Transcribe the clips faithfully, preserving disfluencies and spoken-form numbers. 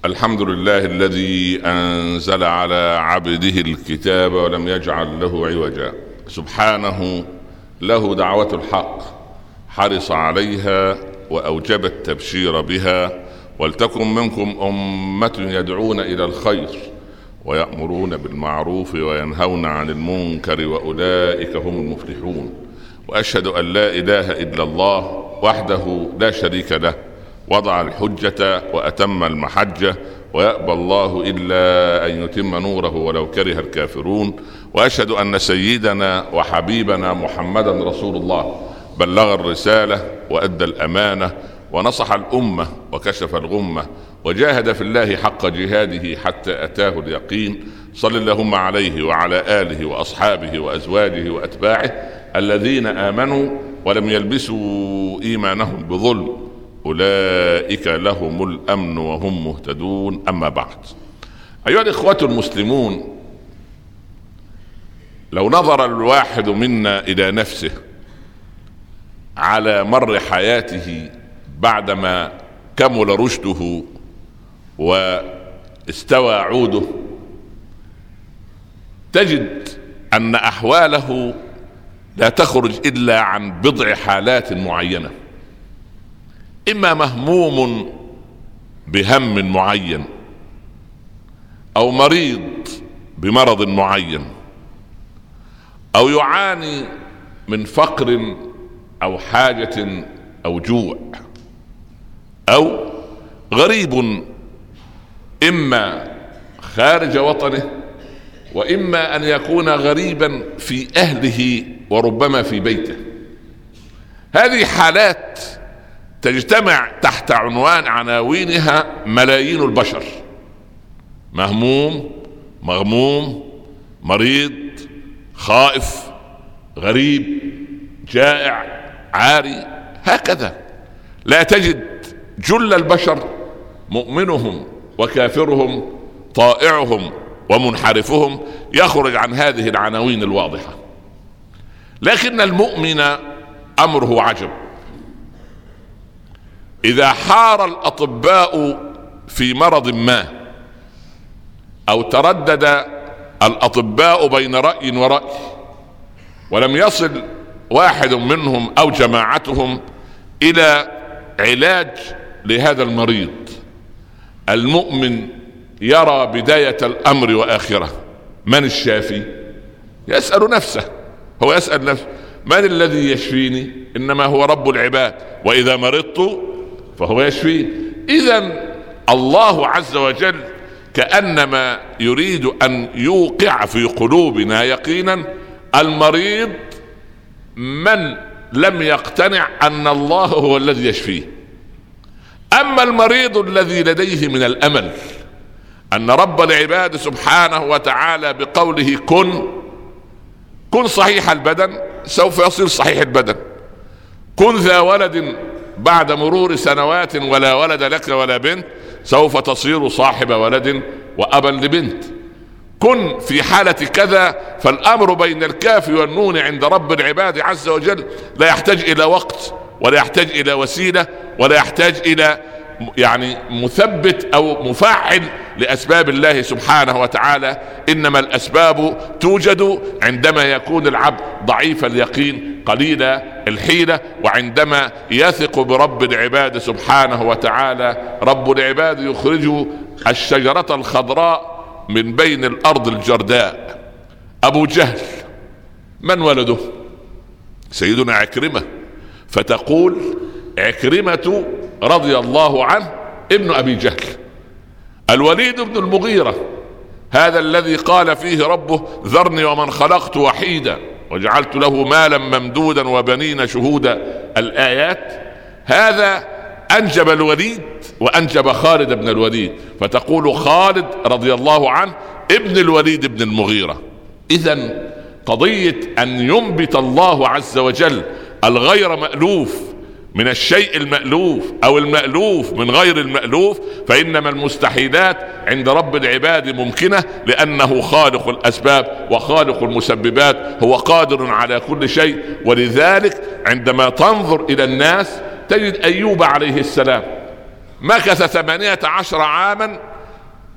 الحمد لله الذي أنزل على عبده الكتاب ولم يجعل له عوجا، سبحانه له دعوة الحق، حرص عليها وأوجب التبشير بها. ولتكن منكم أمة يدعون إلى الخير ويأمرون بالمعروف وينهون عن المنكر وأولئك هم المفلحون. وأشهد أن لا إله إلا الله وحده لا شريك له، وضع الحجة وأتم المحجة، ويأبى الله إلا أن يتم نوره ولو كره الكافرون. وأشهد أن سيدنا وحبيبنا محمدا رسول الله، بلغ الرسالة وأدى الأمانة ونصح الأمة وكشف الغمة، وجاهد في الله حق جهاده حتى أتاه اليقين. صل اللهم عليه وعلى آله وأصحابه وأزواجه وأتباعه الذين آمنوا ولم يلبسوا إيمانهم بظلم، أولئك لهم الأمن وهم مهتدون. أما بعد، أيها الإخوة المسلمون، لو نظر الواحد منا إلى نفسه على مر حياته بعدما كمل رشده واستوى عوده، تجد أن أحواله لا تخرج إلا عن بضع حالات معينة، إما مهموم بهم معين، أو مريض بمرض معين، أو يعاني من فقر أو حاجة أو جوع، أو غريب إما خارج وطنه، وإما أن يكون غريبا في أهله وربما في بيته. هذه حالات تجتمع تحت عنوان عناوينها ملايين البشر: مهموم، مغموم، مريض، خائف، غريب، جائع، عاري. هكذا لا تجد جل البشر، مؤمنهم وكافرهم، طائعهم ومنحرفهم، يخرج عن هذه العناوين الواضحة. لكن المؤمن أمره عجب. إذا حار الأطباء في مرض ما، أو تردد الأطباء بين رأي ورأي، ولم يصل واحد منهم أو جماعتهم إلى علاج لهذا المريض، المؤمن يرى بداية الأمر وآخرة. من الشافي؟ يسأل نفسه، هو يسأل نفسه: من الذي يشفيني؟ إنما هو رب العباد، وإذا مرضت فهو يشفي. إذن الله عز وجل كأنما يريد أن يوقع في قلوبنا يقينا: المريض من لم يقتنع أن الله هو الذي يشفيه. أما المريض الذي لديه من الأمل أن رب العباد سبحانه وتعالى بقوله كن كن صحيح البدن، سوف يصير صحيح البدن. كن ذا ولد بعد مرور سنوات ولا ولد لك ولا بنت، سوف تصير صاحب ولد وأبا لبنت. كن في حالة كذا، فالأمر بين الكاف والنون عند رب العباد عز وجل لا يحتاج إلى وقت، ولا يحتاج إلى وسيلة، ولا يحتاج إلى يعني مثبت أو مفعل لأسباب الله سبحانه وتعالى. إنما الأسباب توجد عندما يكون العبد ضعيف اليقين قليل الحيلة، وعندما يثق برب العباد سبحانه وتعالى. رب العباد يخرج الشجرة الخضراء من بين الأرض الجرداء. أبو جهل من ولده؟ سيدنا عكرمة. فتقول عكرمة رضي الله عنه ابن أبي جهل. الوليد بن المغيرة، هذا الذي قال فيه ربه: ذرني ومن خلقت وحيدا وجعلت له مالا ممدودا وبنين شهودا، الآيات. هذا أنجب الوليد وأنجب خالد بن الوليد، فتقول خالد رضي الله عنه ابن الوليد بن المغيرة. إذن قضية أن ينبت الله عز وجل الغير مألوف من الشيء المألوف، أو المألوف من غير المألوف، فإنما المستحيلات عند رب العباد ممكنة، لأنه خالق الأسباب وخالق المسببات، هو قادر على كل شيء. ولذلك عندما تنظر إلى الناس تجد أيوب عليه السلام مكث ثمانية عشر عاما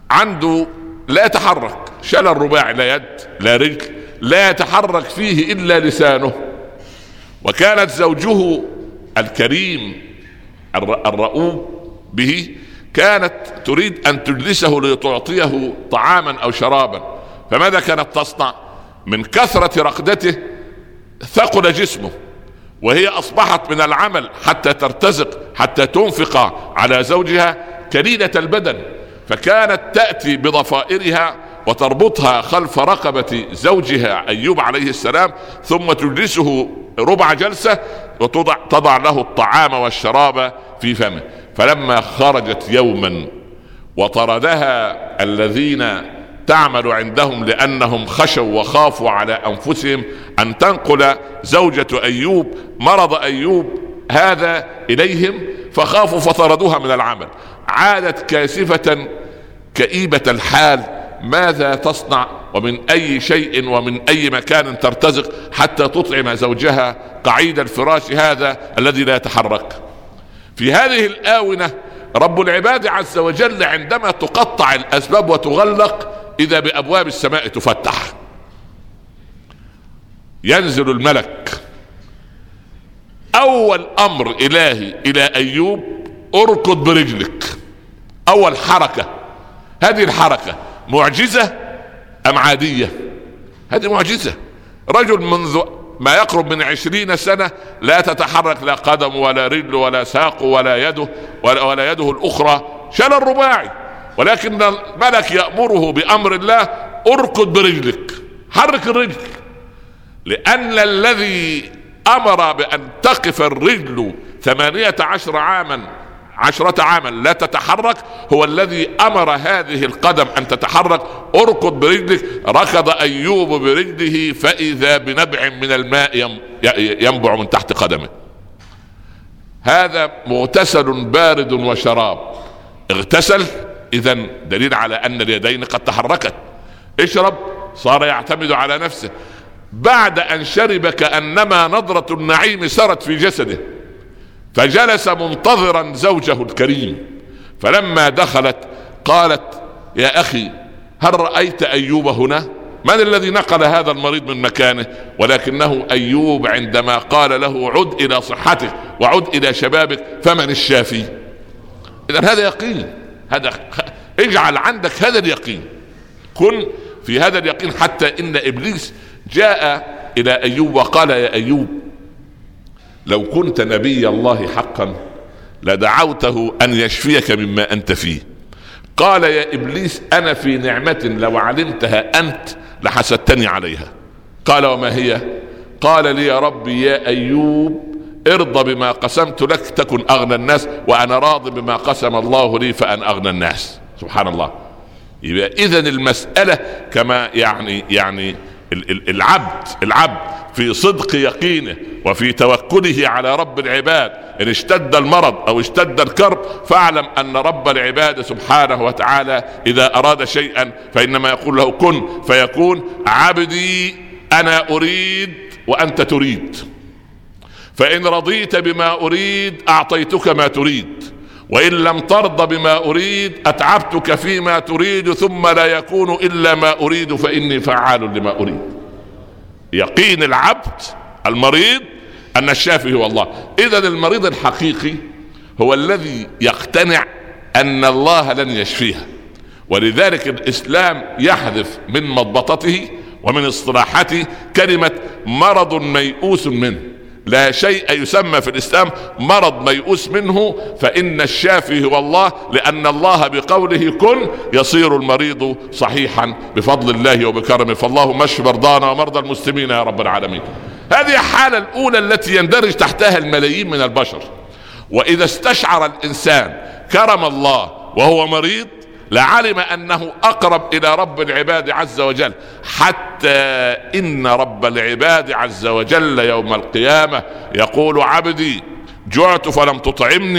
عنده لا يتحرك، شلل رباعي، لا يد لا رجل، لا يتحرك فيه إلا لسانه. وكانت زوجه الكريم الرؤوف به كانت تريد أن تجلسه لتعطيه طعاما أو شرابا، فماذا كانت تصنع؟ من كثرة رقدته ثقل جسمه، وهي أصبحت من العمل حتى ترتزق حتى تنفق على زوجها كليلة البدن، فكانت تأتي بضفائرها وتربطها خلف رقبة زوجها أيوب عليه السلام، ثم تجلسه ربع جلسة وتضع تضع له الطعام والشراب في فمه. فلما خرجت يوما وطردها الذين تعمل عندهم لأنهم خشوا وخافوا على أنفسهم أن تنقل زوجة أيوب مرض أيوب هذا إليهم، فخافوا فطردوها من العمل، عادت كاسفة كئيبة الحال. ماذا تصنع ومن أي شيء ومن أي مكان ترتزق حتى تطعم زوجها قعيد الفراش هذا الذي لا يتحرك؟ في هذه الآونة رب العباد عز وجل عندما تقطع الأسباب وتغلق إذا بأبواب السماء تفتح، ينزل الملك. أول أمر إلهي إلى أيوب: اركض برجلك. أول حركة. هذه الحركة معجزة أم عادية؟ هذه معجزة. رجل منذ ما يقرب من عشرين سنة لا تتحرك لا قدم ولا رجل ولا ساق ولا يده ولا, ولا يده الأخرى، شلل رباعي، ولكن الملك يأمره بأمر الله: اركض برجلك، حرك الرجل، لأن الذي أمر بأن تقف الرجل ثمانية عشر عاما عشرة عاما لا تتحرك هو الذي أمر هذه القدم أن تتحرك. اركض برجلك. ركض أيوب برجله فإذا بنبع من الماء ينبع من تحت قدمه. هذا مغتسل بارد وشراب. اغتسل، إذن دليل على أن اليدين قد تحركت. اشرب، صار يعتمد على نفسه. بعد أن شرب كأنما نظرة النعيم سرت في جسده، فجلس منتظرا زوجه الكريم. فلما دخلت قالت: يا أخي، هل رأيت أيوب هنا؟ من الذي نقل هذا المريض من مكانه؟ ولكنه أيوب عندما قال له: عد إلى صحتك وعد إلى شبابك، فمن الشافي؟ إذن هذا يقين. هذا اجعل عندك هذا اليقين، كن في هذا اليقين. حتى إن إبليس جاء إلى أيوب وقال: يا أيوب، لو كنت نبي الله حقا لدعوته أن يشفيك مما أنت فيه. قال: يا إبليس، أنا في نعمة لو علمتها أنت لحسدتني عليها. قال: وما هي؟ قال لي: يا ربي يا أيوب، ارضى بما قسمت لك تكن أغنى الناس، وأنا راض بما قسم الله لي فأنا أغنى الناس. سبحان الله. يبقى إذن المسألة كما يعني يعني العبد العبد في صدق يقينه وفي توكله على رب العباد، إن اشتد المرض أو اشتد الكرب فاعلم أن رب العباد سبحانه وتعالى إذا أراد شيئا فإنما يقول له كن فيكون. عبدي أنا أريد وأنت تريد، فإن رضيت بما أريد أعطيتك ما تريد، وإن لم ترضى بما أريد أتعبتك فيما تريد، ثم لا يكون إلا ما أريد فإني فعال لما أريد. يقين العبد المريض أن الشافي هو الله. إذن المريض الحقيقي هو الذي يقتنع أن الله لن يشفيها. ولذلك الإسلام يحذف من مضبطته ومن اصطلاحاته كلمة مرض ميؤوس منه. لا شيء يسمى في الإسلام مرض ميؤوس منه، فإن الشافي هو الله، لأن الله بقوله كن يصير المريض صحيحا بفضل الله وبكرمه. فاللهم اشف مرضانا ومرضى المسلمين يا رب العالمين. هذه الحالة الأولى التي يندرج تحتها الملايين من البشر. وإذا استشعر الإنسان كرم الله وهو مريض لعلم أنه أقرب إلى رب العباد عز وجل، حتى إن رب العباد عز وجل يوم القيامة يقول: عبدي جعت فلم تطعمني،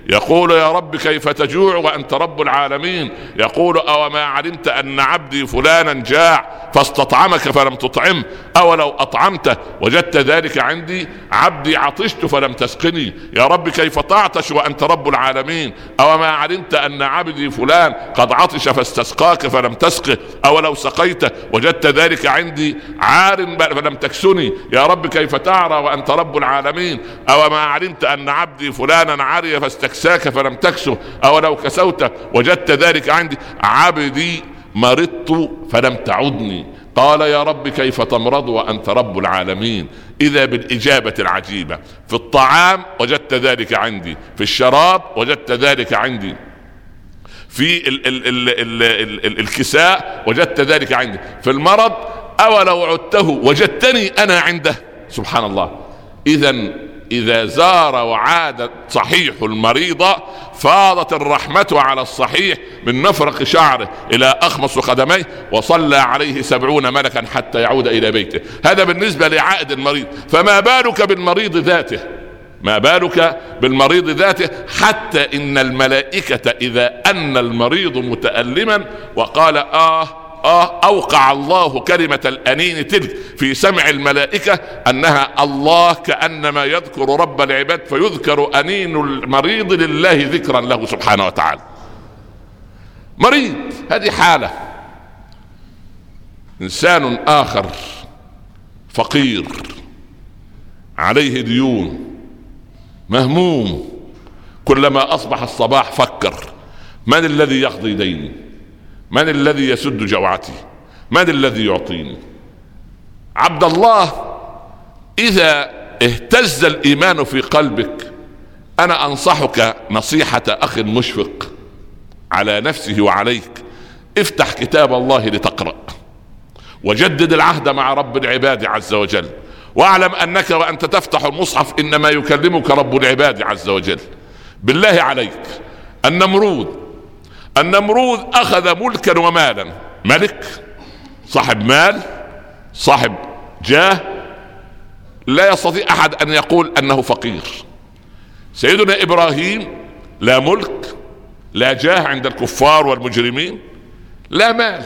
يقول يا رب كيف تجوع وأنت رب العالمين. يقول أو ما علمت أن عبدي فلانا جاع فاستطعمك فلم تطعمه، أو لو أطعمته وجدت ذلك عندي. عبدي عطشت فلم تسقني، يا رب كيف تعطش وأنت رب العالمين. أو ما علمت أن عبدي فلان قد عطش فاستسقاك فلم تسقه، أو لو سقيته وجدت ذلك عندي عار فلم تكسني، يا رب كيف تعرى وأنت رب العالمين. أو ما علمت أن عبدي فلانا عري فاستكساك فلم تكسه، أو لو كسوته وجدت ذلك عندي. عبدي مرضت فلم تعدني، قال يا رب كيف تمرض وأنت رب العالمين. إذا بالإجابة العجيبة، في الطعام وجدت ذلك عندي، في الشراب وجدت ذلك عندي، في ال ال ال ال ال ال الكساء وجدت ذلك عندي، في المرض أولو عدته وجدتني أنا عنده. سبحان الله. إذن إذا زار وعاد صحيح المريض فاضت الرحمة على الصحيح من مفرق شعره إلى أخمص قدميه، وصلى عليه سبعون ملكا حتى يعود إلى بيته. هذا بالنسبة لعائد المريض، فما بالك بالمريض ذاته؟ ما بالك بالمريض ذاته؟ حتى إن الملائكة إذا أن المريض متألما وقال آه آه أوقع الله كلمة الأنين تلك في سمع الملائكة أنها الله كأنما يذكر رب العباد، فيذكر أنين المريض لله ذكرا له سبحانه وتعالى. مريض، هذه حالة. إنسان آخر فقير عليه ديون، مهموم، كلما أصبح الصباح فكر من الذي يقضي ديني، من الذي يسد جوعتي، من الذي يعطيني. عبد الله، إذا اهتز الإيمان في قلبك أنا أنصحك نصيحة أخ مشفق على نفسه وعليك، افتح كتاب الله لتقرأ، وجدد العهد مع رب العباد عز وجل، واعلم أنك وأنت تفتح المصحف إنما يكلمك رب العباد عز وجل. بالله عليك، النمرود النمرود أخذ ملكا ومالا، ملك صاحب مال صاحب جاه، لا يستطيع أحد أن يقول أنه فقير. سيدنا إبراهيم لا ملك لا جاه عند الكفار والمجرمين، لا مال،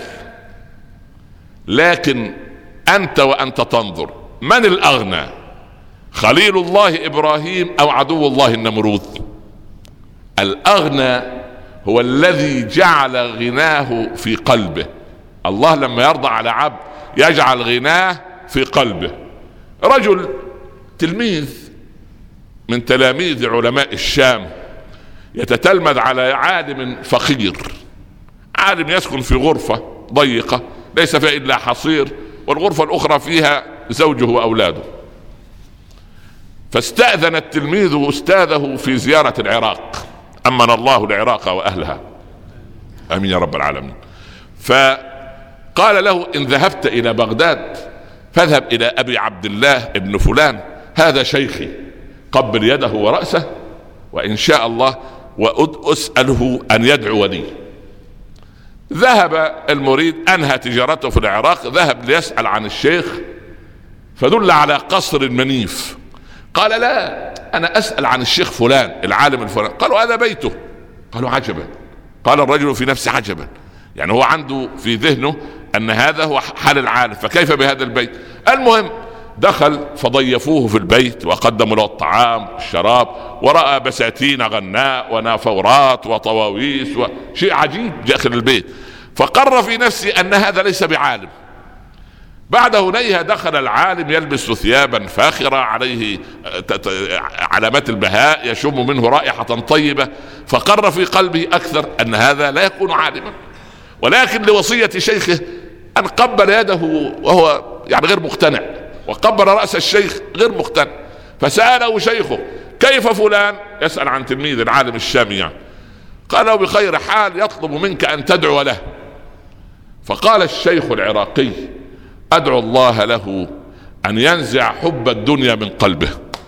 لكن أنت وأنت تنظر من الأغنى، خليل الله إبراهيم أو عدو الله النمرود؟ الأغنى هو الذي جعل غناه في قلبه. الله لما يرضى على عبد يجعل غناه في قلبه. رجل تلميذ من تلاميذ علماء الشام يتتلمذ على عالم فقير، عالم يسكن في غرفة ضيقة ليس فيها إلا حصير، والغرفة الأخرى فيها زوجه وأولاده. فاستأذن التلميذ أستاذه في زيارة العراق، أمن الله العراق وأهلها، آمين يا رب العالمين. فقال له إن ذهبت إلى بغداد فاذهب إلى أبي عبد الله ابن فلان، هذا شيخي، قبل يده ورأسه وإن شاء الله وأسأله أن يدعو لي. ذهب المريد، أنهى تجارته في العراق، ذهب ليسأل عن الشيخ، فدل على قصر منيف. قال لا، أنا أسأل عن الشيخ فلان العالم الفلان. قالوا هذا بيته. قالوا عجبا. قال الرجل في نفسه عجبا، يعني هو عنده في ذهنه أن هذا هو حال العالم، فكيف بهذا البيت؟ المهم دخل فضيفوه في البيت وقدموا له الطعام والشراب، ورأى بساتين غناء ونافورات وطواويس وشيء عجيب داخل البيت، فقر في نفسه أن هذا ليس بعالم. بعد هنيها دخل العالم يلبس ثيابا فاخرة عليه علامات البهاء، يشم منه رائحة طيبة، فقر في قلبه أكثر أن هذا لا يكون عالما، ولكن لوصية شيخه أن قبل يده وهو يعني غير مقتنع، وقبل رأس الشيخ غير مقتنع. فسأله شيخه كيف فلان؟ يسأل عن تلميذ العالم الشامي يعني. قال له بخير حال، يطلب منك أن تدعو له. فقال الشيخ العراقي أدعو الله له أن ينزع حب الدنيا من قلبه.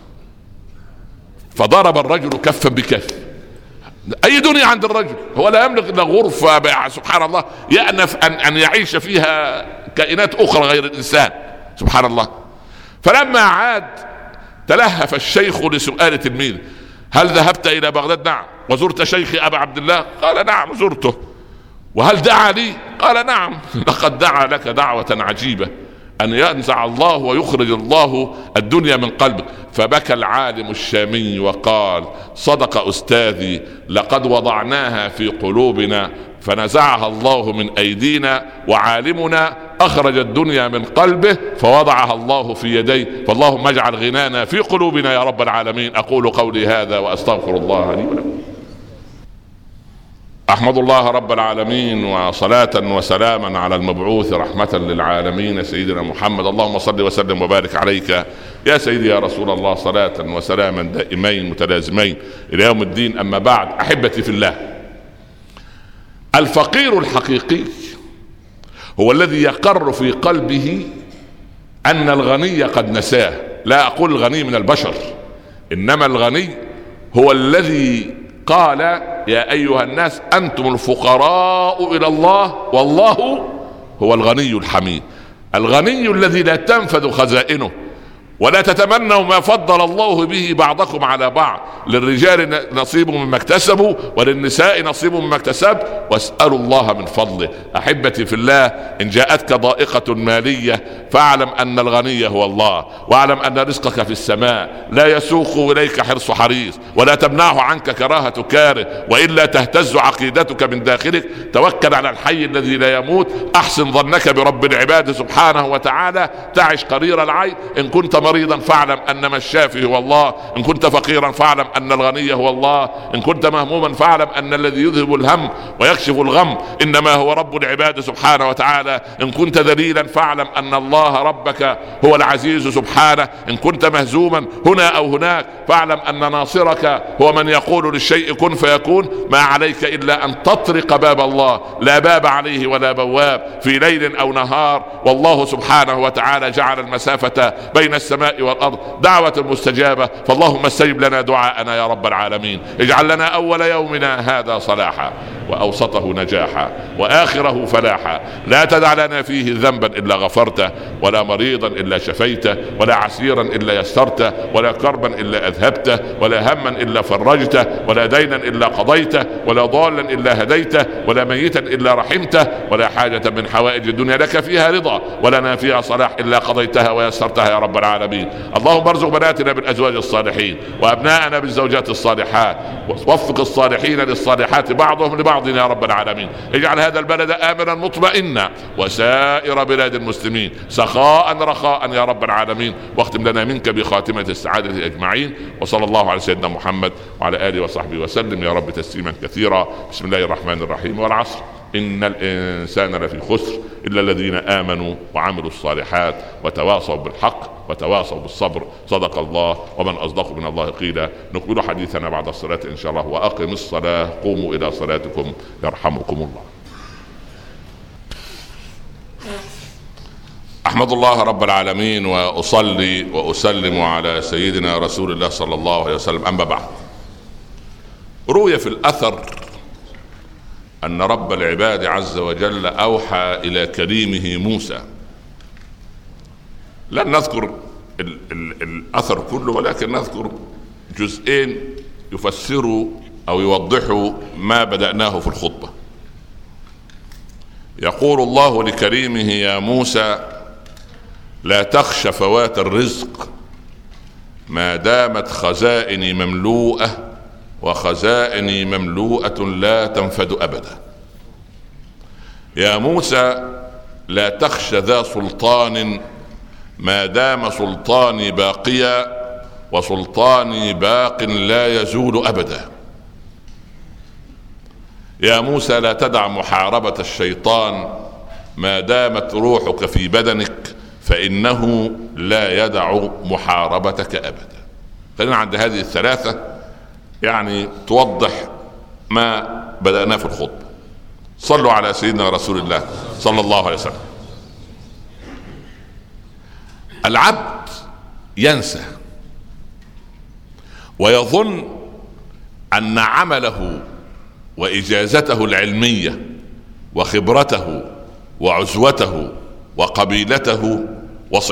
فضرب الرجل كفا بكف. أي دنيا عند الرجل؟ هو لا يملك إلا غرفة سبحان الله يأنف أن, أن يعيش فيها كائنات أخرى غير الإنسان سبحان الله. فلما عاد تلهف الشيخ لسؤال تلميذ هل ذهبت إلى بغداد؟ نعم. وزرت شيخي أبا عبد الله؟ قال نعم زرته. وهل دعا لي؟ قال نعم. لقد دعا لك دعوة عجيبة، أن ينزع الله ويخرج الله الدنيا من قلبك. فبكى العالم الشامي وقال صدق أستاذي، لقد وضعناها في قلوبنا فنزعها الله من أيدينا، وعالمنا أخرج الدنيا من قلبه فوضعها الله في يديه. فاللهم اجعل غنانا في قلوبنا يا رب العالمين. أقول قولي هذا وأستغفر الله لي ولكم. أحمد الله رب العالمين، وصلاة وسلاما على المبعوث رحمة للعالمين سيدنا محمد. اللهم صل وسلم وبارك عليك يا سيدي يا رسول الله، صلاة وسلاما دائمين متلازمين إلى يوم الدين. أما بعد، أحبتي في الله، الفقير الحقيقي هو الذي يقر في قلبه أن الغني قد نساه. لا أقول الغني من البشر، إنما الغني هو الذي قال يا أيها الناس أنتم الفقراء إلى الله والله هو الغني الحميد. الغني الذي لا تنفذ خزائنه، ولا تتمنوا ما فضل الله به بعضكم على بعض، للرجال نصيب مما اكتسبوا وللنساء نصيب مما اكتسب، واسألوا الله من فضله. أحبتي في الله، إن جاءتك ضائقة مالية فاعلم أن الغني هو الله، واعلم أن رزقك في السماء، لا يسوق إليك حرص حريص ولا تمنعه عنك كراهة كاره، وإلا تهتز عقيدتك من داخلك. توكل على الحي الذي لا يموت، أحسن ظنك برب العباد سبحانه وتعالى، تعش قرير العين. إن كنت مريضا فاعلم أنما الشافي هو الله، إن كنت فقيرا فاعلم أن الغني هو الله، إن كنت مهموما فاعلم أن الذي يذهب الهم ويكشف الغم إنما هو رب العباد سبحانه وتعالى، إن كنت ذليلا فاعلم أن الله ربك هو العزيز سبحانه، إن كنت مهزوما هنا أو هناك فاعلم أن ناصرك هو من يقول للشيء كن فيكون. ما عليك إلا أن تطرق باب الله، لا باب عليه ولا بواب، في ليل أو نهار، والله سبحانه وتعالى جعل المسافة بين السماء والأرض دعوة المستجابة. فاللهم استجب لنا دعاءنا يا رب العالمين. اجعل لنا أول يومنا هذا صلاحا، وأوسطه نجاحا، وآخره فلاحا. لا تدع لنا فيه ذنبا إلا غفرته، ولا مريضا إلا شفيته، ولا عسيرا إلا يسرته، ولا كربا إلا أذهبته، ولا هما إلا فرجته، ولا دينا إلا قضيته، ولا ضالا إلا هديته، ولا ميتا إلا رحمته، ولا حاجة من حوائج الدنيا لك فيها رضا ولنا فيها صلاح إلا قضيتها ويسرتها يا رب العالمين. اللهم ارزق بناتنا بالأزواج الصالحين، وأبناءنا بالزوجات الصالحات، ووفق الصالحين للصالحات بعضهم لبعض يا رب العالمين. اجعل هذا البلد آمنا مطمئنا، وسائر بلاد المسلمين سخاء رخاء يا رب العالمين. واختم لنا منك بخاتمة السعادة أجمعين. وصلى الله على سيدنا محمد وعلى آله وصحبه وسلم يا رب تسليما كثيرا. بسم الله الرحمن الرحيم. والعصر إن الإنسان لفي خسر إلا الذين آمنوا وعملوا الصالحات وتواصوا بالحق وتواصوا بالصبر. صدق الله، ومن أصدق من الله قيلا. نكمل حديثنا بعد الصلاة إن شاء الله. وأقم الصلاة، قوموا إلى صلاتكم يرحمكم الله. أحمد الله رب العالمين، وأصلي وأسلم على سيدنا رسول الله صلى الله عليه وسلم. أما بعد، روي في الأثر أن رب العباد عز وجل أوحى إلى كريمه موسى. لن نذكر ال ال الأثر كله، ولكن نذكر جزئين يفسروا أو يوضحوا ما بدأناه في الخطبة. يقول الله لكريمه يا موسى لا تخش فوات الرزق ما دامت خزائني مملوءة، وخزائني مملوءة لا تنفد أبدا. يا موسى لا تخش ذا سلطان ما دام سلطاني باقيا، وسلطاني باق لا يزول أبدا. يا موسى لا تدع محاربة الشيطان ما دامت روحك في بدنك، فإنه لا يدع محاربتك أبدا. خلينا عند هذه الثلاثة يعني توضح ما بدأنا في الخطبة. صلوا على سيدنا رسول الله صلى الله عليه وسلم. العبد ينسى ويظن أن عمله وإجازته العلمية وخبرته وعزوته وقبيلته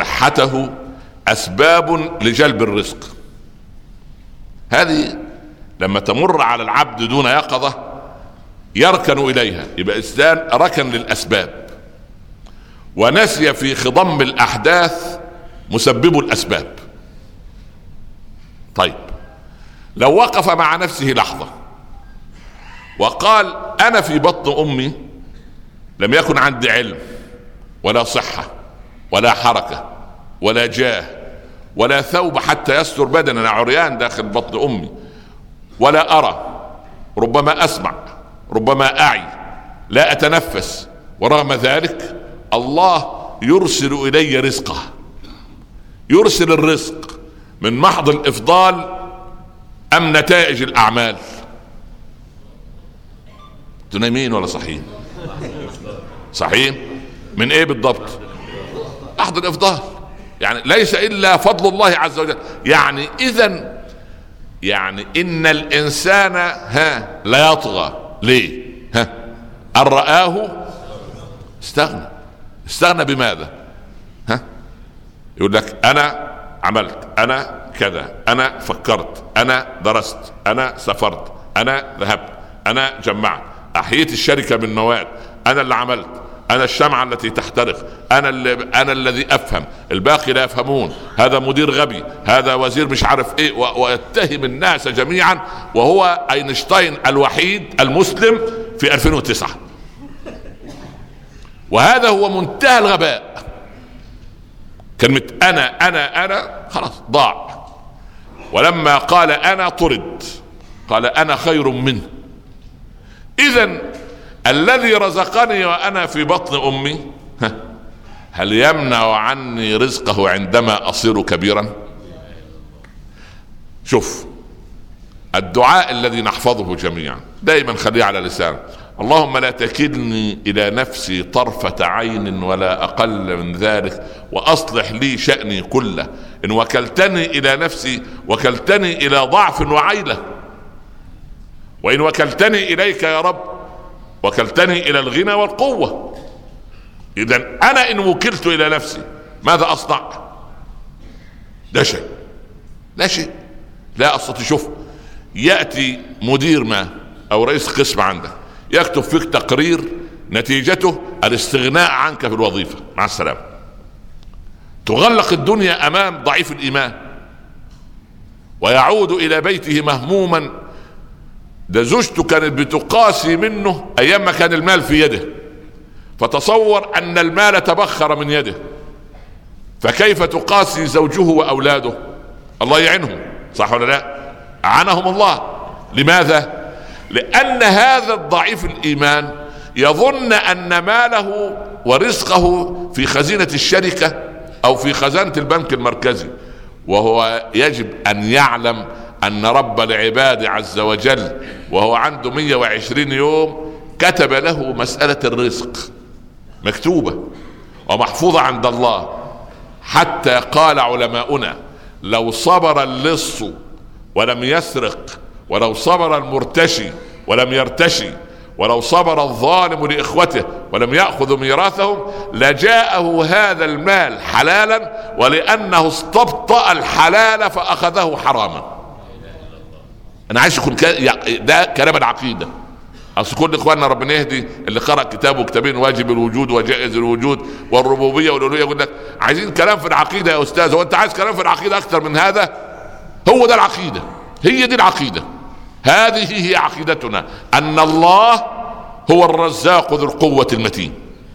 وصحته أسباب لجلب الرزق. هذه لما تمر على العبد دون يقظة يركن إليها، يبقى إنسان ركن للأسباب ونسي في خضم الأحداث مسبب الأسباب. طيب لو وقف مع نفسه لحظة وقال أنا في بطن أمي لم يكن عندي علم ولا صحة ولا حركة ولا جاه ولا ثوب حتى يستر بدني، أنا عريان داخل بطن أمي، ولا أرى، ربما أسمع، ربما أعي، لا أتنفس، ورغم ذلك الله يرسل إلي رزقه، يرسل الرزق من محض الإفضال أم نتائج الأعمال؟ تنامين ولا صحيين؟ صحيين من إيه بالضبط؟ محض الإفضال، يعني ليس إلا فضل الله عز وجل. يعني إذن يعني إن الإنسان ها لا يطغى ليه؟ ها أن رآه استغنى. استغنى بماذا؟ ها يقول لك أنا عملت، أنا كذا، أنا فكرت، أنا درست، أنا سافرت، أنا ذهبت، أنا جمعت، أحييت الشركة بالنواة، أنا اللي عملت، أنا الشمعة التي تحترق، أنا اللي أنا الذي أفهم، الباقي لا يفهمون، هذا مدير غبي، هذا وزير مش عارف إيه، ويتهم الناس جميعا، وهو أينشتاين الوحيد المسلم في ألفين وتسعة. وهذا هو منتهى الغباء. كلمة أنا أنا أنا خلاص ضاع. ولما قال أنا طرد، قال أنا خير منه. إذن الذي رزقني وأنا في بطن أمي هل يمنع عني رزقه عندما أصير كبيرا؟ شوف الدعاء الذي نحفظه جميعا دائما خليه على لسان: اللهم لا تكلني إلى نفسي طرفة عين ولا أقل من ذلك، وأصلح لي شأني كله، إن وكلتني إلى نفسي وكلتني إلى ضعف وعيلة، وإن وكلتني إليك يا رب وكلتني إلى الغنى والقوة. إذن أنا إن وكلت إلى نفسي ماذا أصنع؟ لا شيء، لا شيء، لا أستطيع. شوف يأتي مدير ما أو رئيس قسم عندك يكتب فيك تقرير نتيجته الاستغناء عنك في الوظيفة، مع السلامة. تغلق الدنيا أمام ضعيف الإيمان ويعود إلى بيته مهموما. ده زوجته كانت بتقاسي منه أيام ما كان المال في يده، فتصور أن المال تبخر من يده، فكيف تقاسي زوجه وأولاده؟ الله يعينهم، صح ولا لا؟ أعانهم الله. لماذا؟ لأن هذا الضعيف الإيمان يظن أن ماله ورزقه في خزينة الشركة أو في خزانة البنك المركزي، وهو يجب أن يعلم أن رب العباد عز وجل وهو عنده مئة وعشرين يوم كتب له مسألة الرزق مكتوبة ومحفوظة عند الله. حتى قال علماؤنا: لو صبر اللص ولم يسرق، ولو صبر المرتشي ولم يرتشي، ولو صبر الظالم لإخوته ولم يأخذ ميراثهم، لجاءه هذا المال حلالا، ولأنه استبطأ الحلال فأخذه حراما. أنا عايز يكون ده كلام العقيدة. أصل كل إخواننا ربنا يهدي اللي قرأ كتاب وكتابين: واجب الوجود وجائز الوجود والربوبية والألوهية، يقول لك عايزين كلام في العقيدة يا أستاذ. هو أنت عايز كلام في العقيدة أكثر من هذا؟ هو ده العقيدة، هي دي العقيدة، هذه هي عقيدتنا، أن الله هو الرزاق ذو القوة المتين.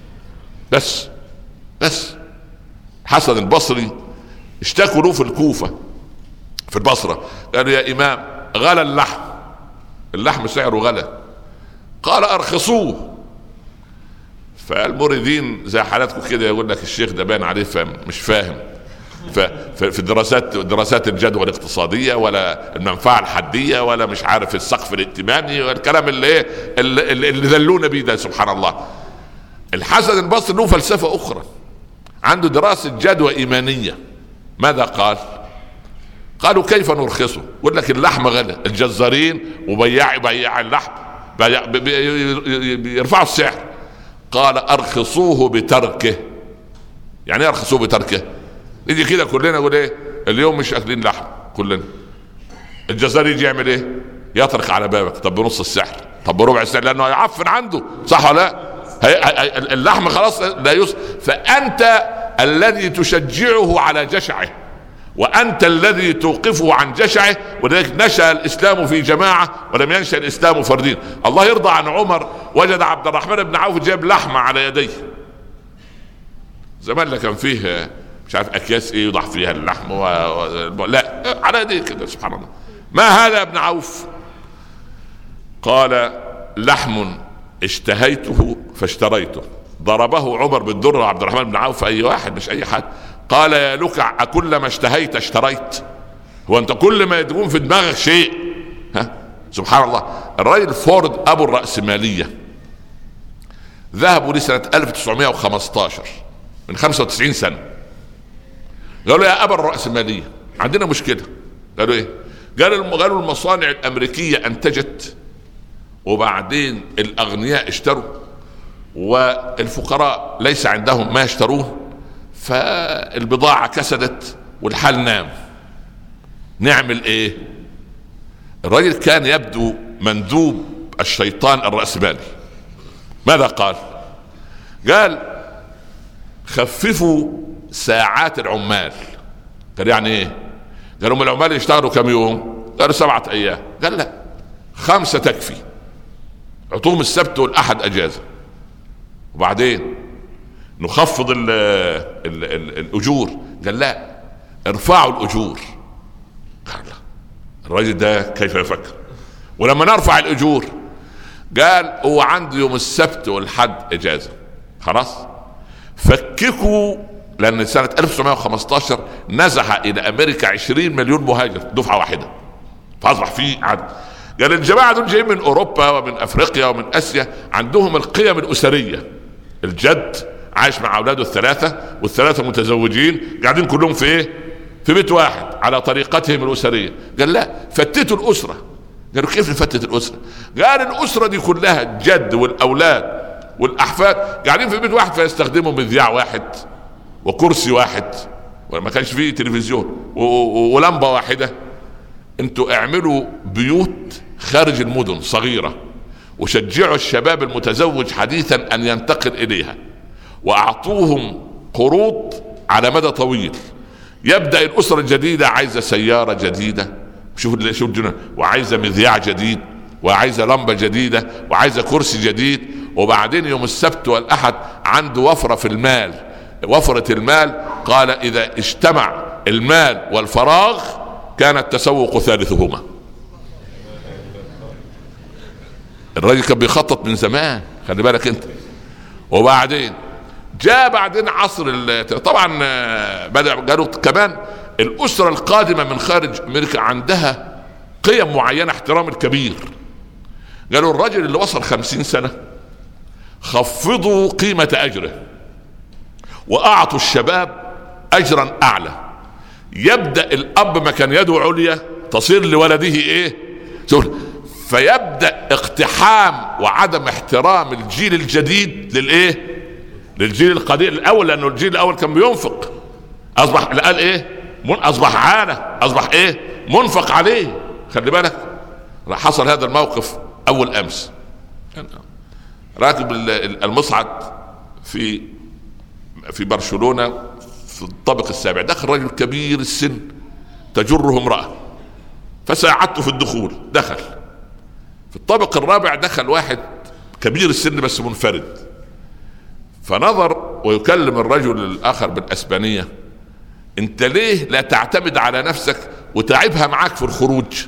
بس بس حسن البصري اشتكوا له في الكوفة في البصرة، قالوا: يا إمام غلى اللحم، اللحم سعره غلى، قال أرخصوه. فالمريدين زي حالاتكم كده يقول لك الشيخ ده باين عليه فهم مش فاهم في دراسات دراسات الجدوى الاقتصادية ولا المنفعة الحدية ولا مش عارف السقف الائتماني والكلام اللي ايه اللي, اللي ذلونا بيه ده. سبحان الله. الحسن البصري له فلسفة أخرى، عنده دراسة جدوى إيمانية. ماذا قال؟ قالوا: كيف نرخصه؟ يقول لك اللحم غلى، الجزارين وبياع بياع اللحم بيرفعوا السعر. قال: أرخصوه بتركه. يعني ايه أرخصوه بتركه؟ يجي كده كلنا نقول ايه؟ اليوم مش اكلين لحم كلنا. الجزار يجي يعمل ايه؟ يطرق على بابك. طب بنص السعر، طب بربع السعر، لانه هيعفن عنده، صح ولا لا؟ هي... هي... اللحم خلاص لا يس. فانت الذي تشجعه على جشعه، وأنت الذي توقفه عن جشعه. ولذلك نشأ الإسلام في جماعة ولم ينشأ الإسلام فردين. الله يرضى عن عمر، وجد عبد الرحمن بن عوف جاب لحمة على يديه. زمان كان فيه مش عارف أكياس إيه يوضع فيها اللحم و... و... لا، على يديه كده. سبحان الله. ما هذا يا ابن عوف؟ قال: لحم اشتهيته فاشتريته. ضربه عمر بالدر عبد الرحمن بن عوف، أي واحد مش أي حد. قال: يا لكع، أكل ما اشتهيت اشتريت؟ هو أنت كل ما يدقون في دماغك شيء؟ ها؟ سبحان الله. الرجل فورد أبو الرأسمالية ذهبوا لي سنة ألف وتسعمائة وخمسة عشر، من خمسة وتسعين سنة. قالوا: يا أبا الرأسمالية، عندنا مشكلة. قالوا إيه؟ قالوا قالوا المصانع الأمريكية أنتجت، وبعدين الأغنياء اشتروا، والفقراء ليس عندهم ما يشتروه، فالبضاعة كسدت والحال نام. نعمل ايه؟ الرجل كان يبدو مندوب الشيطان الرأسمالي. ماذا قال؟ قال: خففوا ساعات العمال. قال: يعني ايه؟ قالوا: العمال يشتغلوا كم يوم؟ قالوا: سبعة ايام. قال: لا، خمسة تكفي، اعطوهم السبت والأحد اجازة، وبعدين نخفض ال ال ال الأجور. قال: لا، ارفعوا الأجور. قال: الرجل ده كيف يفكر؟ ولما نرفع الأجور، قال: هو عنده يوم السبت والحد إجازة، خلاص فككوا. لأن سنة ألف وتسعمائة وخمسة عشر نزح إلى أمريكا عشرين مليون مهاجر دفعة واحدة، فأصبح في عدد. قال: الجماعة دول جايين من أوروبا ومن أفريقيا ومن آسيا، عندهم القيم الأسرية. الجد عايش مع اولاده الثلاثه، والثلاثه متزوجين، قاعدين كلهم في ايه؟ في بيت واحد على طريقتهم الاسريه. قال: لا، فتتوا الاسره. قالوا: كيف نفتت الاسره؟ قال: الاسره دي كلها الجد والاولاد والاحفاد قاعدين في بيت واحد، فيستخدموا مذياع واحد وكرسي واحد، وما كانش فيه تلفزيون، ولمبه واحده. انتوا اعملوا بيوت خارج المدن صغيره، وشجعوا الشباب المتزوج حديثا ان ينتقل اليها، واعطوهم قروض على مدى طويل. يبدأ الاسرة الجديدة عايزة سيارة جديدة، شوف شوف وعايزة مذياع جديد، وعايزة لمبة جديدة، وعايزة كرسي جديد. وبعدين يوم السبت والاحد عنده وفرة في المال. وفرة المال، قال: اذا اجتمع المال والفراغ كان التسوق ثالثهما. الراجل كان بيخطط من زمان، خلي بالك انت. وبعدين جاء بعدين عصر طبعا بدأ قالوا كمان الأسرة القادمة من خارج أمريكا عندها قيم معينة، احترام الكبير. قالوا الرجل اللي وصل خمسين سنة خفضوا قيمة أجره، وأعطوا الشباب أجرا أعلى. يبدأ الأب مكان يده عليا تصير لولده إيه؟ فيبدأ اقتحام وعدم احترام الجيل الجديد للإيه؟ للجيل القديم الأول، لأنه الجيل الأول كان بينفق، أصبح قال إيه؟ أصبح عانة، أصبح إيه؟ منفق عليه. خلي بالك، حصل هذا الموقف أول أمس. راكب المصعد في في برشلونة في الطابق السابع، دخل رجل كبير السن تجره امرأة، فساعدته في الدخول. دخل في الطابق الرابع، دخل واحد كبير السن بس منفرد، فنظر ويكلم الرجل الآخر بالأسبانية: انت ليه لا تعتمد على نفسك وتعبها معاك في الخروج؟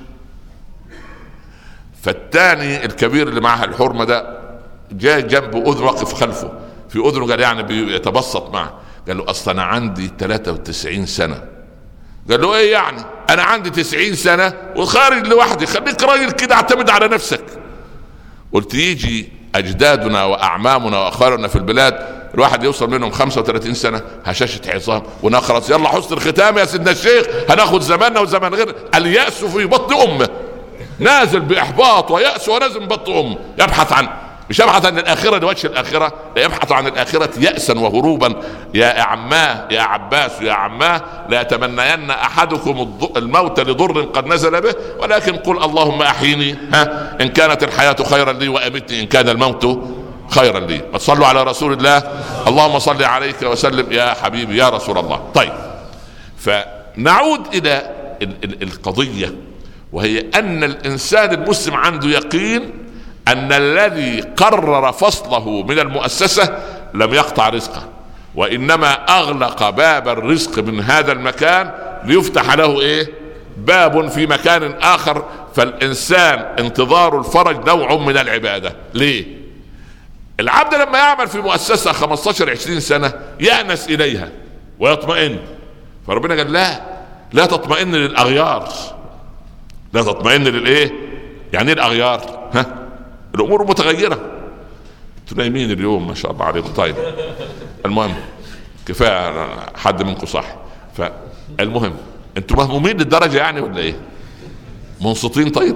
فالتاني الكبير اللي معها الحرمة ده جاء جنبه أذن، وقف خلفه في أذنه، قال يعني بيتبسط معه، قال له: أصلا أنا عندي ثلاثة وتسعين سنة. قال له: ايه يعني؟ انا عندي تسعين سنة وخارج لوحدي، خليك راجل كده، اعتمد على نفسك. قلت: يجي اجدادنا واعمامنا واخواننا في البلاد الواحد يوصل منهم خمسة وثلاثين سنة هشاشة عظام ونخرس، يلا حسن الختام يا سيدنا الشيخ، هناخد زماننا وزمان غير. اليأس في بطن امه، نازل باحباط ويأس ونازل من بطن امه، يبحث عن مش يبحث عن الآخرة لوجه الآخرة، لا يبحث عن الآخرة يأسا وهروبا. يا عماه يا عباس يا عماه لا يتمنين أحدكم الموت لضر قد نزل به، ولكن قل اللهم أحيني ها إن كانت الحياة خيرا لي وأمتني إن كان الموت خيرا لي. صلوا على رسول الله. اللهم صل عليك وسلم يا حبيبي يا رسول الله. طيب، فنعود إلى القضية، وهي أن الإنسان المسلم عنده يقين أن الذي قرر فصله من المؤسسة لم يقطع رزقه، وإنما أغلق باب الرزق من هذا المكان ليفتح له إيه؟ باب في مكان آخر. فالإنسان انتظار الفرج نوع من العبادة. ليه؟ العبد لما يعمل في مؤسسة خمسة عشر عشرين سنة يأنس إليها ويطمئن، فربنا قال لا لا تطمئن للأغيار، لا تطمئن للإيه؟ يعني الأغيار ها الأمور متغيرة. انتوا نايمين اليوم ما شاء الله عليكم. طيب المهم كفاية حد منكم صح. فالمهم انتوا مهمومين للدرجة يعني ولا ايه؟ منصتين؟ طيب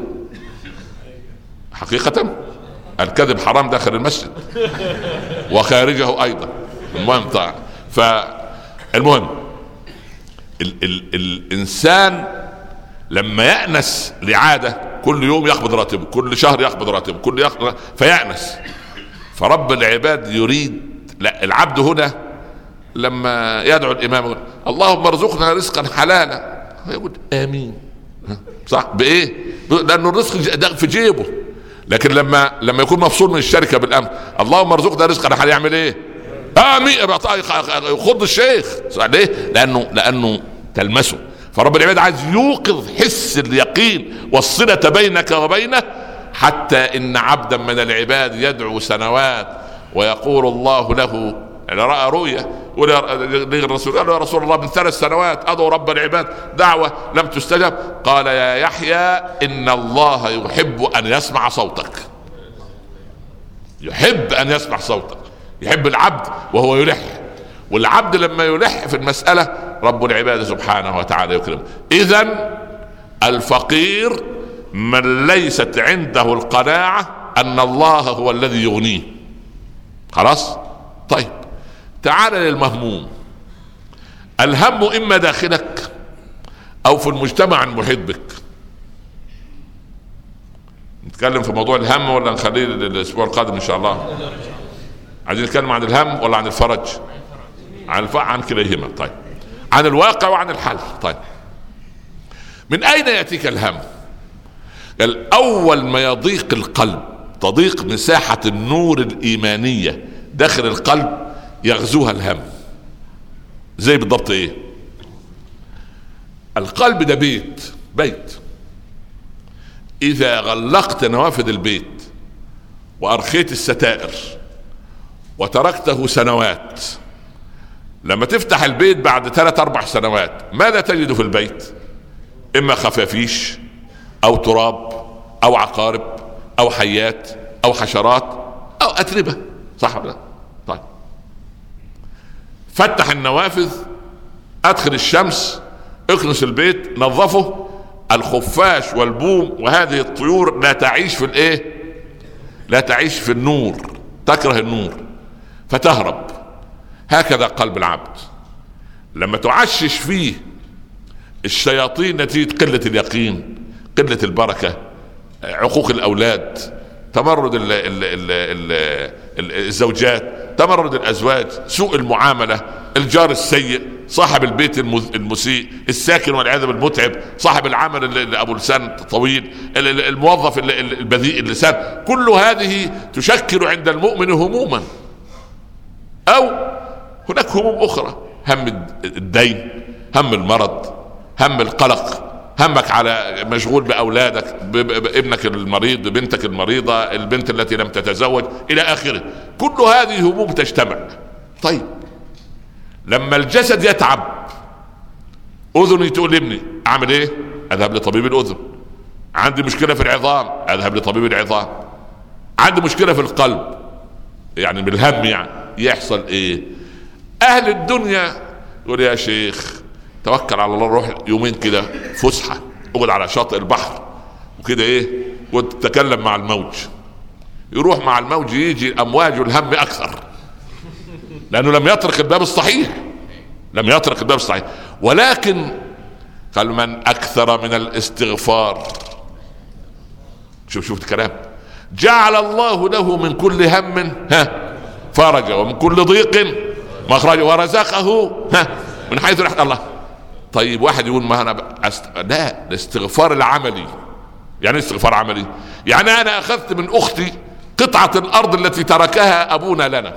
حقيقة الكذب حرام داخل المسجد وخارجه ايضا. المهم طيب. فالمهم ال ال الانسان لما يأنس لعادة كل يوم يقبض راتبه، كل شهر يقبض راتبه، كل يقبض فيأنس. فرب العباد يريد لا العبد هنا لما يدعو الإمام يقول اللهم ارزقنا رزقا حلالا، يقول آمين. صح بإيه؟ لأنه الرزق في جيبه. لكن لما لما يكون مفصول من الشركة بالأمر اللهم ارزقنا رزقا حلالا يعمل إيه؟ آمين. يخض الشيخ. صح ليه؟ لأنه لأنه تلمسه. فرب العباد عايز يوقظ حس اليقين والصلة بينك وبينه، حتى إن عبدا من العباد يدعو سنوات ويقول الله له رأى رؤيا للرسول قال له يا رسول الله من ثلاث سنوات أدعو رب العباد دعوة لم تستجب، قال يا يحيى إن الله يحب أن يسمع صوتك. يحب أن يسمع صوتك، يحب العبد وهو يلح. والعبد لما يلح في المسألة رب العباد سبحانه وتعالى يكرمه. إذن الفقير من ليست عنده القناعة أن الله هو الذي يغنيه. خلاص؟ طيب تعال للمهموم. الهم إما داخلك أو في المجتمع المحيط بك. نتكلم في موضوع الهم ولا نخليه الأسبوع القادم إن شاء الله؟ عايزين نتكلم عن الهم ولا عن الفرج؟ عن الف... عن كليهما. طيب عن الواقع وعن الحل. طيب من أين يأتيك الهم؟ الأول ما يضيق القلب، تضيق مساحة النور الإيمانية داخل القلب يغزوها الهم. زي بالضبط ايه؟ القلب ده بيت بيت إذا غلقت نوافذ البيت وأرخيت الستائر وتركته سنوات، لما تفتح البيت بعد ثلاث أربع سنوات ماذا تجد في البيت؟ إما خفافيش أو تراب أو عقارب أو حيات أو حشرات أو أتربة. صح ولا لا؟ طيب فتح النوافذ، أدخل الشمس، اكنس البيت، نظفه. الخفاش والبوم وهذه الطيور لا تعيش في الايه؟ لا تعيش في النور، تكره النور فتهرب. هكذا قلب العبد لما تعشش فيه الشياطين نتيجة قلة اليقين، قلة البركة، عقوق الأولاد، تمرد ال ال ال ال الزوجات، تمرد الأزواج، سوء المعاملة، الجار السيء، صاحب البيت المسيء، الساكن والعياذ بالمتعب، صاحب العمل اللي أبو لسان طويل، الموظف البذيء اللسان، كل هذه تشكل عند المؤمن هموما. أو هناك هموم أخرى، هم الدين، هم المرض، هم القلق، همك على مشغول بأولادك، بابنك المريض، ببنتك المريضة، البنت التي لم تتزوج إلى آخره. كل هذه هموم تجتمع. طيب لما الجسد يتعب، أذني تقول لابني أعمل إيه؟ أذهب لطبيب الأذن. عندي مشكلة في العظام، أذهب لطبيب العظام. عندي مشكلة في القلب، يعني بالهم، يعني يحصل إيه؟ أهل الدنيا يقول يا شيخ توكل على الله، روح يومين كده فسحة، اقعد على شاطئ البحر وكده ايه، وتتكلم مع الموج. يروح مع الموج يجي امواج الهم اكثر، لانه لم يترك الباب الصحيح، لم يترك الباب الصحيح. ولكن قال من اكثر من الاستغفار، شوف شوف الكلام، جعل الله له من كل هم ها فرجا ومن كل ضيق مخرجا ورزقه ها من حيث رحمة الله. طيب واحد يقول ما انا أست... لا، الاستغفار العملي. يعني استغفار عملي يعني انا اخذت من اختي قطعة الارض التي تركها ابونا لنا،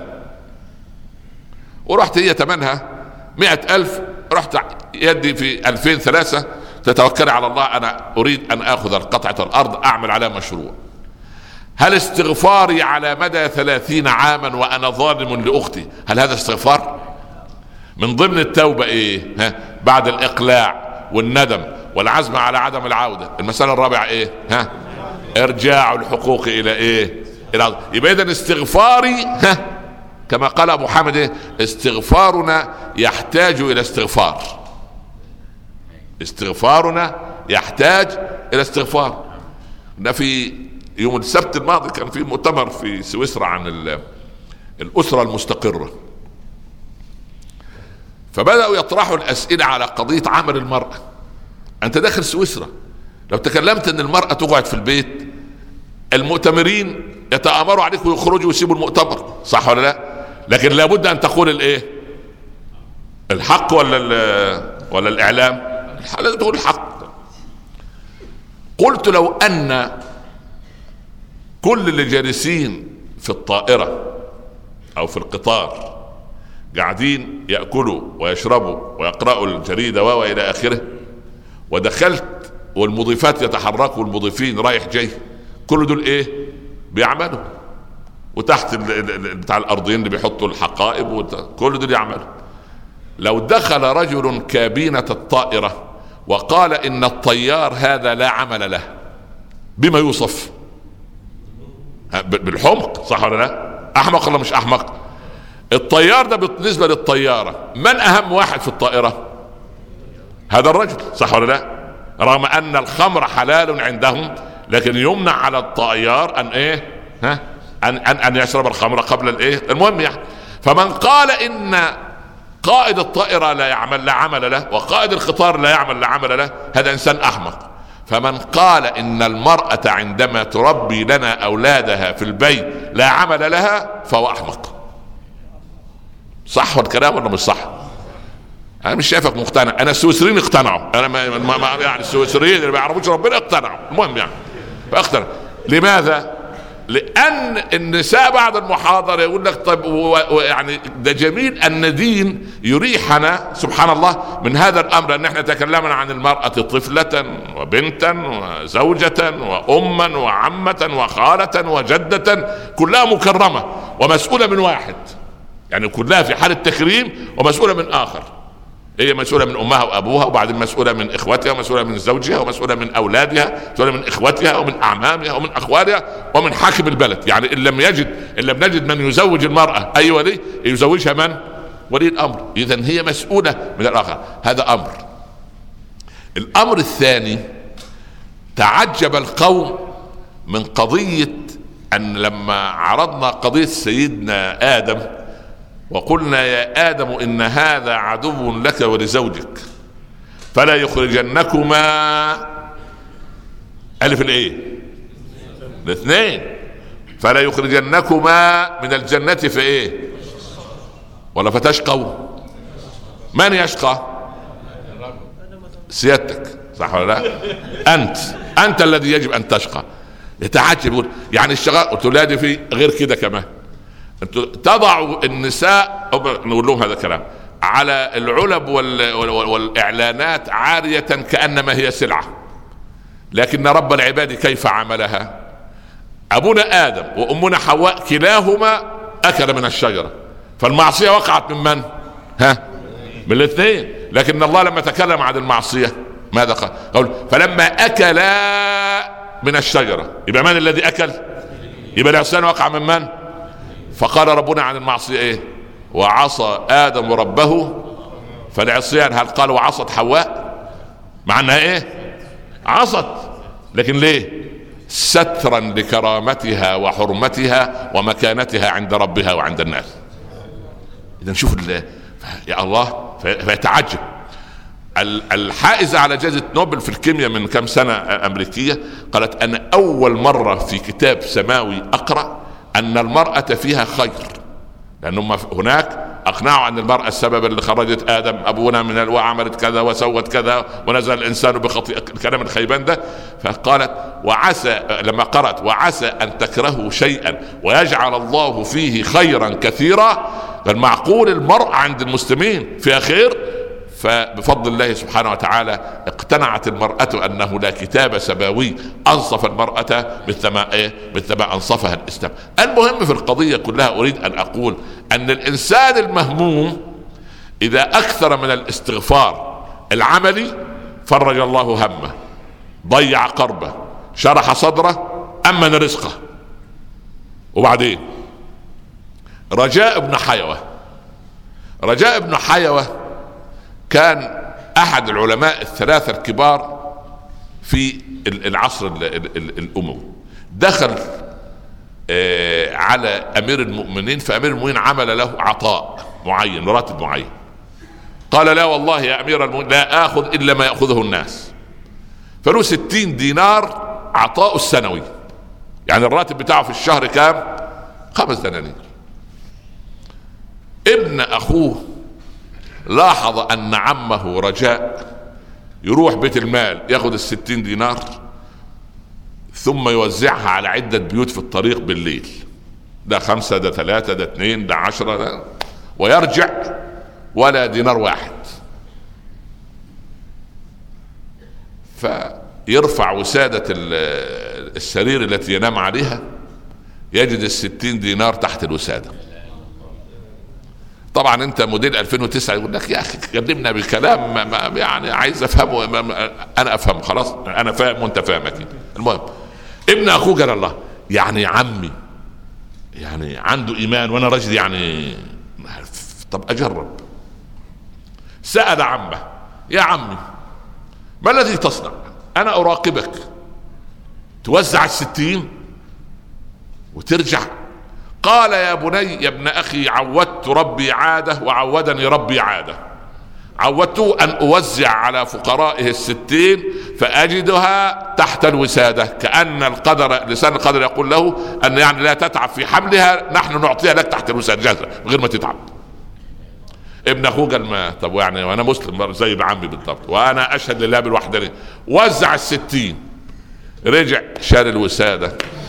ورحت هي تمنها مئة الف، رحت يدي في الفين ثلاثة تتوكلي على الله، انا اريد ان اخذ قطعة الارض اعمل عليها مشروع. هل استغفاري على مدى ثلاثين عاما وانا ظالم لاختي هل هذا استغفار؟ من ضمن التوبة ايه؟ ها بعد الاقلاع والندم والعزم على عدم العودة. المسألة الرابعة ايه؟ ها ارجاع الحقوق الى ايه؟ الى يبقى اذا استغفاري ها كما قال ابو حامد ايه؟ استغفارنا يحتاج الى استغفار، استغفارنا يحتاج الى استغفار. ده في يوم السبت الماضي كان في مؤتمر في سويسرا عن الأسرة المستقرة، فبدأوا يطرحوا الأسئلة على قضية عمل المرأة. أنت داخل سويسرا، لو تكلمت أن المرأة تقعد في البيت المؤتمرين يتآمروا عليك ويخرجوا ويسيبوا المؤتمر، صح ولا لا؟ لكن لابد أن تقول الإيه؟ الحق ولا ولا الإعلام؟ لازم تقول الحق. قلت لو أن كل اللي جالسين في الطائرة او في القطار قاعدين يأكلوا ويشربوا ويقرأوا الجريدة والى اخره، ودخلت والمضيفات يتحركوا والمضيفين رايح جاي، كل دول ايه بيعملوا، وتحت بتاع الارضين اللي بيحطوا الحقائب كل دول يعملوا. لو دخل رجل كابينة الطائرة وقال ان الطيار هذا لا عمل له، بما يوصف؟ بالحمق، صح ولا لا؟ احمق ولا مش احمق؟ الطيار ده بالنسبة للطيارة من اهم واحد في الطائرة؟ هذا الرجل، صح ولا لا؟ رغم ان الخمر حلال عندهم، لكن يمنع على الطيار ان ايه ها ان ان, أن يشرب الخمر قبل الايه. المهم يعني، فمن قال ان قائد الطائرة لا يعمل لا عمل له وقائد القطار لا يعمل لا عمل له، هذا انسان احمق. فمن قال ان المرأة عندما تربي لنا اولادها في البيت لا عمل لها فهو احمق. صح الكلام ولا مش صح؟ انا مش شايفك مقتنع. انا السويسريين اقتنعوا، انا ما ما يعني السويسريين اللي ما يعرفوش ربنا اقتنعوا. المهم يعني فاقتنع. لماذا؟ لان النساء بعد المحاضرة يقول لك طيب يعني ده جميل ان دين يريحنا سبحان الله من هذا الامر، ان احنا تكلمنا عن المرأة طفلة وبنتا وزوجة واما وعمة وخالة وجدة، كلها مكرمة ومسؤولة من واحد، يعني كلها في حالة تكريم ومسؤولة من اخر. هي مسؤولة من امها وابوها، وبعدين مسؤولة من اخوتها، ومسؤولة من زوجها، ومسؤولة من اولادها، مسؤولة من اخوتها ومن اعمامها ومن اخوالها ومن حاكم البلد. يعني ان لم يجد ان لم نجد من يزوج المرأة اي ولي يزوجها من؟ ولي الامر. اذا هي مسؤولة من الاخر. هذا امر. الامر الثاني، تعجب القوم من قضية ان لما عرضنا قضية سيدنا ادم وقلنا يا آدم إن هذا عدو لك ولزوجك فلا يخرجنكما ألف الإيه الاثنين فلا يخرجنكما من الجنة في إيه ولا فتشقوا. من يشقى؟ سيادتك، صح ولا لا؟ أنت أنت الذي يجب أن تشقى. يتعجب يقول يعني الشقاء. قلت له دي في غير كده كمان. تضع النساء نقول لهم هذا الكلام على العلب والإعلانات عارية كأنما هي سلعة، لكن رب العباد كيف عملها؟ أبونا آدم وأمنا حواء كلاهما أكل من الشجرة، فالمعصية وقعت من من؟ ها؟ من الاثنين. لكن الله لما تكلم عن المعصية ماذا قال؟ قال فلما أكلا من الشجرة، يبقى من الذي أكل؟ يبقى العصيان وقع من من؟ فقال ربنا عن المعصية ايه؟ وعصى آدم ربه فالعصيان. هل قال وعصت حواء؟ مع انها ايه؟ عصت. لكن ليه؟ سترا لكرامتها وحرمتها ومكانتها عند ربها وعند الناس. إذا نشوف يا الله فيتعجب. الحائزة على جائزة نوبل في الكيمياء من كم سنة أمريكية قالت أنا أول مرة في كتاب سماوي أقرأ أن المرأة فيها خير، لأنهم هناك أقنعوا أن المرأة السبب اللي خرجت آدم أبونا من الوا عملت كذا وسوت كذا ونزل الإنسان بخطيئة، الكلام الخيبان ده. فقالت وعسى لما قرأت وعسى أن تكرهوا شيئا ويجعل الله فيه خيرا كثيرا، فالمعقول المرأة عند المسلمين فيها خير. فبفضل الله سبحانه وتعالى اقتنعت المرأة أنه لا كتاب سماوي أنصف المرأة مثل ما إيه مثل ما أنصفها الإسلام. المهم في القضية كلها أريد أن أقول أن الإنسان المهموم إذا أكثر من الاستغفار العملي فرج الله همه، ضيع قربه، شرح صدره، أمن رزقه. وبعدين رجاء ابن حيوة رجاء ابن حيوة كان أحد العلماء الثلاثة الكبار في العصر الأموي. دخل على أمير المؤمنين، فأمير المؤمنين عمل له عطاء معين، راتب معين. قال لا والله يا أمير المؤمنين لا آخذ إلا ما يأخذه الناس. فله ستين دينار عطاء السنوي، يعني الراتب بتاعه في الشهر كام؟ خمس دنانير. ابن أخوه لاحظ أن عمه رجاء يروح بيت المال ياخذ الستين دينار ثم يوزعها على عدة بيوت في الطريق بالليل، ده خمسة، ده ثلاثة، ده اثنين، ده عشرة، ده ويرجع ولا دينار واحد. فيرفع وسادة السرير التي ينام عليها يجد الستين دينار تحت الوسادة. طبعا انت موديل ألفين وتسعة يقول لك يا اخي كلمنا بكلام ما ما يعني عايز افهمه، ما ما انا افهم خلاص، انا فاهم وانت فاهم اكيد. المهم ابن اخوه قال الله يعني عمي يعني عنده ايمان وانا رجل يعني طب اجرب. سأل عمه يا عمي ما الذي تصنع؟ انا اراقبك توزع الستين وترجع. قال يا بني يا ابن أخي عودت ربي عادة وعودني ربي عادة، عودته أن أوزع على فقرائه الستين فأجدها تحت الوسادة، كأن القدر لسان القدر يقول له أن يعني لا تتعب في حملها، نحن نعطيها لك تحت الوسادة جاهزة من غير ما تتعب. ابن أخوه قال ما طب يعني وأنا مسلم زي عمي بالضبط وأنا أشهد لله بالوحدانية. وزع الستين، رجع شال الوسادة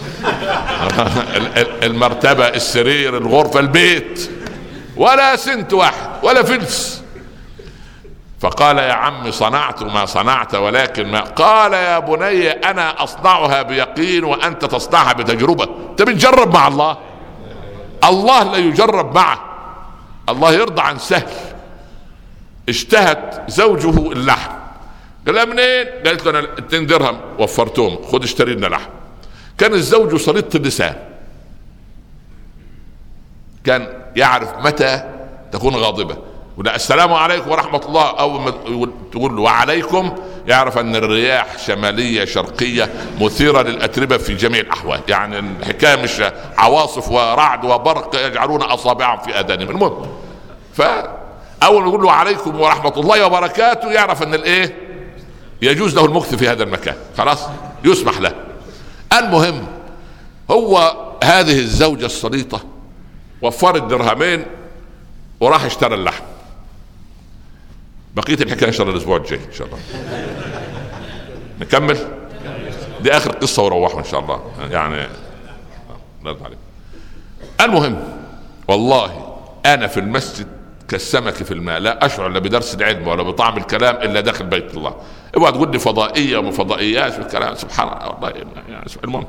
المرتبة السرير الغرفة البيت ولا سنت واحد ولا فلس. فقال يا عم صنعت ما صنعت ولكن ما قال يا بني أنا أصنعها بيقين وأنت تصنعها بتجربة. أنت بتجرب مع الله، الله لا يجرب معه، الله يرضى عن سهل. اشتهت زوجه اللحم، قال منين؟ قالت له أنا اتنين درهم وفرتهم خد اشتري لنا لحم. كان الزوج سليط اللسان، كان يعرف متى تكون غاضبة ولا السلام عليكم ورحمة الله، أول ما تقول له وعليكم يعرف أن الرياح شمالية شرقية مثيرة للأتربة في جميع الأحوال، يعني الحكاية مش عواصف ورعد وبرق يجعلون أصابعهم في آذانهم. المهم فأول ما يقول له وعليكم ورحمة الله وبركاته يعرف أن الإيه يجوز له المكث في هذا المكان، خلاص يسمح له. المهم هو هذه الزوجة السليطة وفرت درهمين وراح اشترى اللحم. بقية الحكاية ان شاء الله الاسبوع الجاي ان شاء الله نكمل، دي اخر قصة وروحوا ان شاء الله يعني نرد عليك. المهم والله انا في المسجد كالسمك في الماء، لا اشعر لا بدرس العلم ولا بطعم الكلام الا داخل بيت الله. اوعى تقول لي فضائيه وما فضائيات والكلام سبحان الله والله يعني. المهم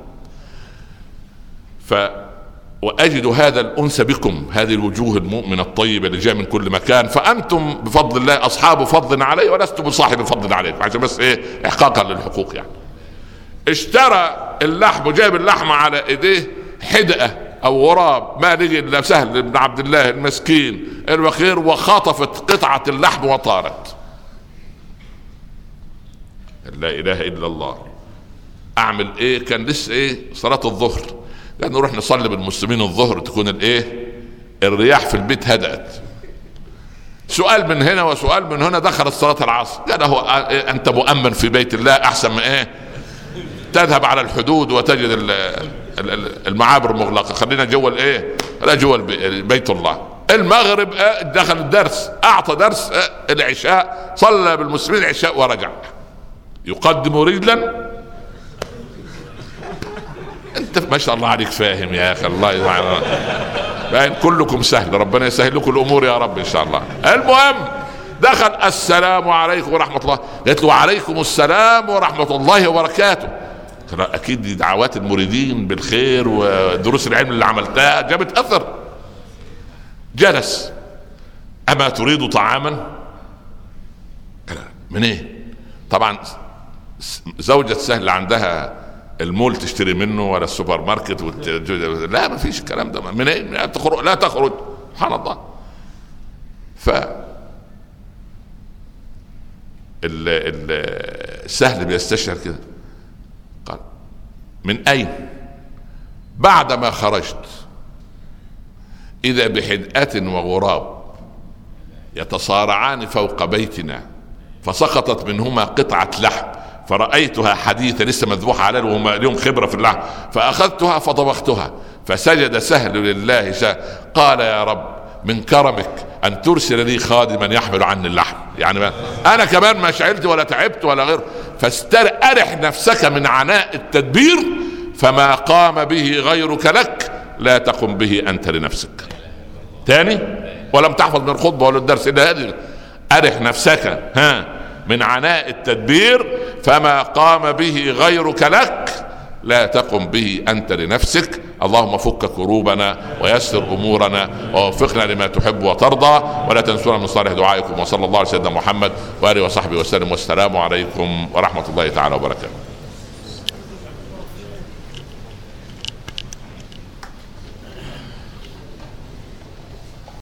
ف واجد هذا الانس بكم، هذه الوجوه المؤمنه الطيبه اللي جايه من كل مكان، فانتم بفضل الله اصحاب فضل علي ولست بصاحب فضل عليكم، عشان بس ايه احقاقا للحقوق يعني. اشترى اللحم وجاب اللحمه على ايديه حدقه او غراب ما لقي الا سهل بن عبد الله المسكين الوخير وخطفت قطعه اللحم وطارت. لا اله الا الله. اعمل ايه؟ كان لسه ايه صلاة الظهر، قال نروح نصلي بالمسلمين الظهر تكون الايه الرياح في البيت هدأت. سؤال من هنا وسؤال من هنا، دخلت صلاة العصر، قال هو إيه انت مؤمن في بيت الله احسن من ايه تذهب على الحدود وتجد المعابر مغلقة، خلينا جوا الايه لا جوا بيت الله. المغرب دخل الدرس، اعطى درس العشاء، صلى بالمسلمين العشاء ورجع يقدم رجلا. انت ما شاء الله عليك فاهم يا اخي، الله يسعدك، باين كلكم سهل، ربنا يسهل لكم الامور يا رب ان شاء الله. المهم دخل السلام عليكم ورحمه الله، قالت له وعليكم السلام ورحمه الله وبركاته. اكيد دي دعوات المريدين بالخير ودروس العلم اللي عملتها جابت اثر. جلس، اما تريد طعاما؟ من ايه؟ طبعا زوجة سهل عندها المول تشتري منه ولا السوبر ماركت وت... لا ما فيش الكلام ده. من ايه؟ لا تخرج لا تخرج سبحان الله. ف السهل بيستشعر كده، قال من اين؟ بعدما خرجت اذا بحدأة وغراب يتصارعان فوق بيتنا، فسقطت منهما قطعة لحم فرأيتها حديثة لسه مذبوحة عليه وهم لهم خبرة في اللحم، فأخذتها فطبختها. فسجد سهل لله شاء، قال يا رب من كرمك أن ترسل لي خادما يحمل عني اللحم، يعني ما أنا كمان ما شعلت ولا تعبت ولا غير. فاسترح نفسك من عناء التدبير، فما قام به غيرك لك لا تقم به أنت لنفسك. تاني، ولم تحفظ من الخطبة ولا الدرس إلا هذه. أرح نفسك ها من عناء التدبير، فما قام به غيرك لك لا تقم به أنت لنفسك. اللهم فك كروبنا ويسر أمورنا ووفقنا لما تحب وترضى، ولا تنسونا من صالح دعائكم. وصلى الله على سيدنا محمد وآله وصحبه وسلم، والسلام عليكم ورحمة الله تعالى وبركاته.